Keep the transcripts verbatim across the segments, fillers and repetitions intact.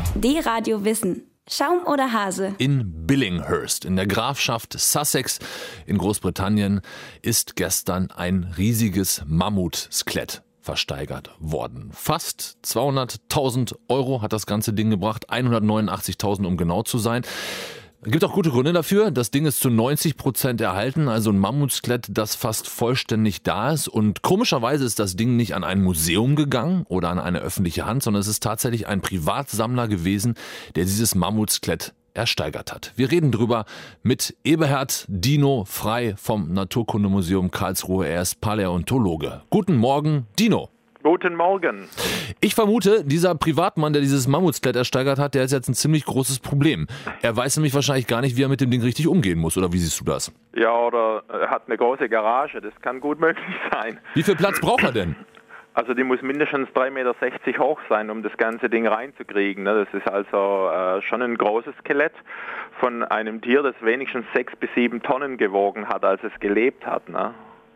D-Radio Wissen. Schaum oder Hase? In Billinghurst, in der Grafschaft Sussex in Großbritannien, ist gestern ein riesiges Mammutskelett versteigert worden. Fast zweihunderttausend Euro hat das ganze Ding gebracht, hundertneunundachtzigtausend, um genau zu sein. Es gibt auch gute Gründe dafür. Das Ding ist zu neunzig Prozent erhalten, also ein Mammutskelett, das fast vollständig da ist. Und komischerweise ist das Ding nicht an ein Museum gegangen oder an eine öffentliche Hand, sondern es ist tatsächlich ein Privatsammler gewesen, der dieses Mammutskelett ersteigert hat. Wir reden drüber mit Eberhard Dino Frei vom Naturkundemuseum Karlsruhe. Er ist Paläontologe. Guten Morgen, Dino. Guten Morgen. Ich vermute, dieser Privatmann, der dieses Mammutskelett ersteigert hat, der ist jetzt ein ziemlich großes Problem. Er weiß nämlich wahrscheinlich gar nicht, wie er mit dem Ding richtig umgehen muss, oder wie siehst du das? Ja, oder er hat eine große Garage, das kann gut möglich sein. Wie viel Platz braucht er denn? Also die muss mindestens drei Meter sechzig hoch sein, um das ganze Ding reinzukriegen. Das ist also äh, schon ein großes Skelett von einem Tier, das wenigstens sechs bis sieben Tonnen gewogen hat, als es gelebt hat, ne?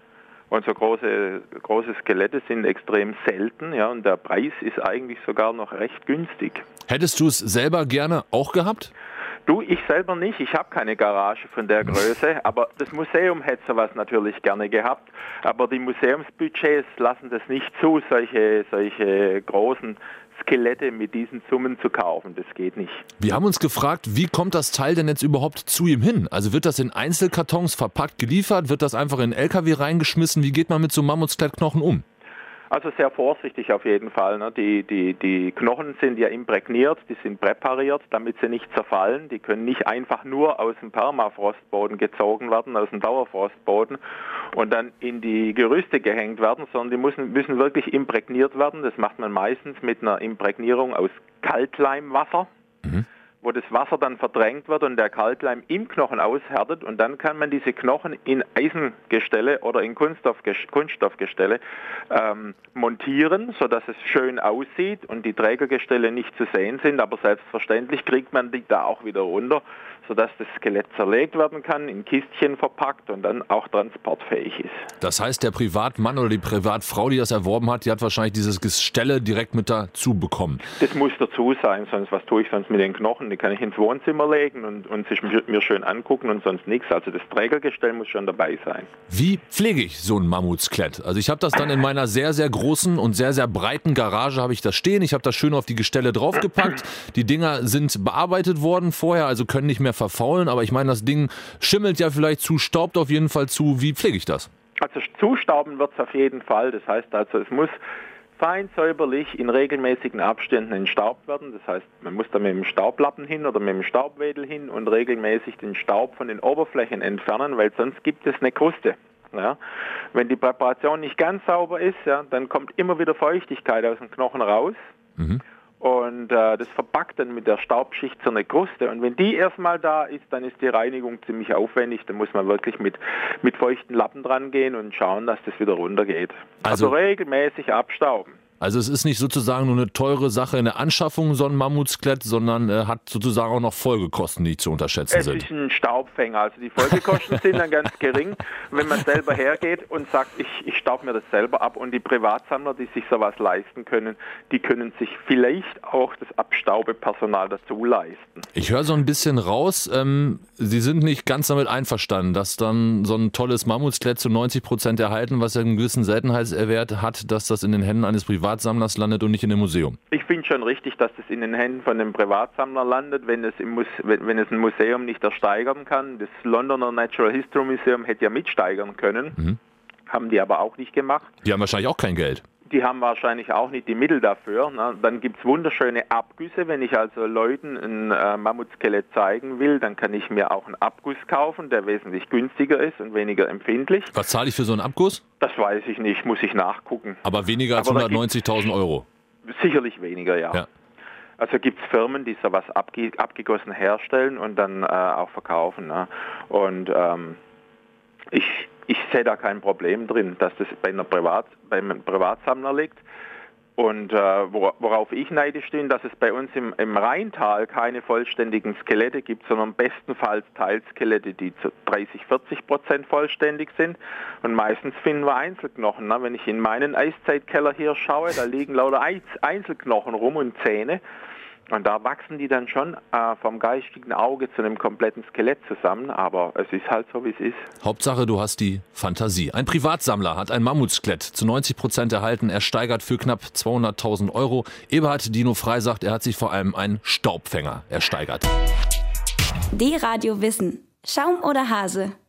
Und so große, große Skelette sind extrem selten, ja, und der Preis ist eigentlich sogar noch recht günstig. Hättest du es selber gerne auch gehabt? Du, ich selber nicht. Ich habe keine Garage von der Größe, aber das Museum hätte sowas natürlich gerne gehabt. Aber die Museumsbudgets lassen das nicht zu, solche, solche großen Skelette mit diesen Summen zu kaufen. Das geht nicht. Wir haben uns gefragt, wie kommt das Teil denn jetzt überhaupt zu ihm hin? Also wird das in Einzelkartons verpackt geliefert? Wird das einfach in einen L K W reingeschmissen? Wie geht man mit so Mammutskelettknochen um? Also sehr vorsichtig auf jeden Fall. Ne? Die, die, die Knochen sind ja imprägniert, die sind präpariert, damit sie nicht zerfallen. Die können nicht einfach nur aus dem Permafrostboden gezogen werden, aus dem Dauerfrostboden und dann in die Gerüste gehängt werden, sondern die müssen, müssen wirklich imprägniert werden. Das macht man meistens mit einer Imprägnierung aus Kaltleimwasser. Mhm. Wo das Wasser dann verdrängt wird und der Kalkleim im Knochen aushärtet und dann kann man diese Knochen in Eisengestelle oder in Kunststoffgestelle ähm, montieren, sodass es schön aussieht und die Trägergestelle nicht zu sehen sind, aber selbstverständlich kriegt man die da auch wieder runter, sodass das Skelett zerlegt werden kann, in Kistchen verpackt und dann auch transportfähig ist. Das heißt, der Privatmann oder die Privatfrau, die das erworben hat, die hat wahrscheinlich dieses Gestelle direkt mit dazu bekommen. Das muss dazu sein, sonst was tue ich sonst mit den Knochen? Die kann ich ins Wohnzimmer legen und, und sich mir schön angucken und sonst nichts. Also das Trägergestell muss schon dabei sein. Wie pflege ich so ein Mammutskelett? Also ich habe das dann in meiner sehr, sehr großen und sehr, sehr breiten Garage habe ich das stehen. Ich habe das schön auf die Gestelle draufgepackt. Die Dinger sind bearbeitet worden vorher, also können nicht mehr verfaulen. Aber ich meine, das Ding schimmelt ja vielleicht zu, staubt auf jeden Fall zu. Wie pflege ich das? Also zustauben wird es auf jeden Fall. Das heißt also, es muss fein säuberlich in regelmäßigen Abständen entstaubt werden. Das heißt, man muss da mit dem Staublappen hin oder mit dem Staubwedel hin und regelmäßig den Staub von den Oberflächen entfernen, weil sonst gibt es eine Kruste. Ja. Wenn die Präparation nicht ganz sauber ist, ja, dann kommt immer wieder Feuchtigkeit aus dem Knochen raus. Mhm. Und äh, das verpackt dann mit der Staubschicht so eine Kruste. Und wenn die erstmal da ist, dann ist die Reinigung ziemlich aufwendig. Da muss man wirklich mit, mit feuchten Lappen dran gehen und schauen, dass das wieder runtergeht. Also, also regelmäßig abstauben. Also es ist nicht sozusagen nur eine teure Sache in der Anschaffung, so ein Mammutskelett, sondern äh, hat sozusagen auch noch Folgekosten, die zu unterschätzen es sind. Es ist ein Staubfänger, also die Folgekosten sind dann ganz gering. Wenn man selber hergeht und sagt, ich, ich staub mir das selber ab und die Privatsammler, die sich sowas leisten können, die können sich vielleicht auch das Abstaubepersonal dazu leisten. Ich höre so ein bisschen raus, ähm, Sie sind nicht ganz damit einverstanden, dass dann so ein tolles Mammutskelett zu neunzig Prozent erhalten, was ja einen gewissen Seltenheitswert hat, dass das in den Händen eines Privatsammlers landet und nicht in dem Museum. Ich finde schon richtig, dass das in den Händen von einem Privatsammler landet, wenn es, im Muse- wenn es ein Museum nicht ersteigern kann. Das Londoner Natural History Museum hätte ja mitsteigern können, mhm. haben die aber auch nicht gemacht. Die haben wahrscheinlich auch kein Geld. Die haben wahrscheinlich auch nicht die Mittel dafür. Ne? Dann gibt es wunderschöne Abgüsse. Wenn ich also Leuten ein äh, Mammutskelett zeigen will, dann kann ich mir auch einen Abguss kaufen, der wesentlich günstiger ist und weniger empfindlich. Was zahle ich für so einen Abguss? Das weiß ich nicht, muss ich nachgucken. Aber weniger als hundertneunzigtausend Euro? Sicherlich weniger, ja. ja. Also gibt es Firmen, die sowas abge- abgegossen herstellen und dann äh, auch verkaufen. Ne? Und ähm, ich... Ich sehe da kein Problem drin, dass das bei einer Privat, beim Privatsammler liegt. Und äh, worauf ich neidisch bin, dass es bei uns im, im Rheintal keine vollständigen Skelette gibt, sondern bestenfalls Teilskelette, die zu dreißig, vierzig Prozent vollständig sind. Und meistens finden wir Einzelknochen. Ne? Wenn ich in meinen Eiszeitkeller hier schaue, da liegen lauter Einzelknochen rum und Zähne. Und da wachsen die dann schon äh, vom geistigen Auge zu einem kompletten Skelett zusammen, aber es ist halt so, wie es ist. Hauptsache, du hast die Fantasie. Ein Privatsammler hat ein Mammutskelett zu neunzig Prozent erhalten, ersteigert für knapp zweihunderttausend Euro. Eberhard Dino Frei sagt, er hat sich vor allem einen Staubfänger ersteigert. D-Radio Wissen. Schaum oder Hase?